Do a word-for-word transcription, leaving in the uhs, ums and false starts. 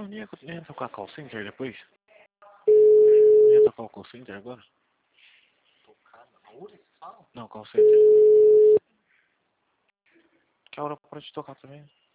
não ia, não ia tocar call center depois? Não ia tocar o call center agora? Tocar na hora que fala? Não, call center. Que a hora pode tocar também.